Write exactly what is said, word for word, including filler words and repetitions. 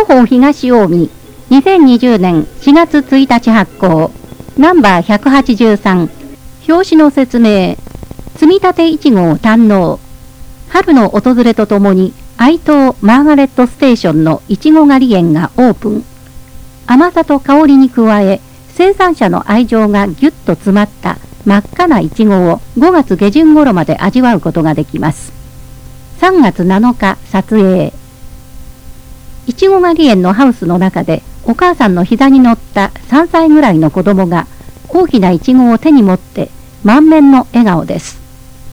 広報東近江にせんにじゅうねんしがつついたち発行ナンバーひゃくはちじゅうさん表紙の説明積み立ていちごを堪能春の訪れとともに愛東マーガレットステーションのいちご狩り園がオープン甘さと香りに加え生産者の愛情がぎゅっと詰まった真っ赤ないちごをごがつげじゅん頃まで味わうことができますさんがつなのか撮影いちご狩り園のハウスの中でお母さんの膝に乗ったさんさいぐらいの子供が大きないちごを手に持って満面の笑顔です。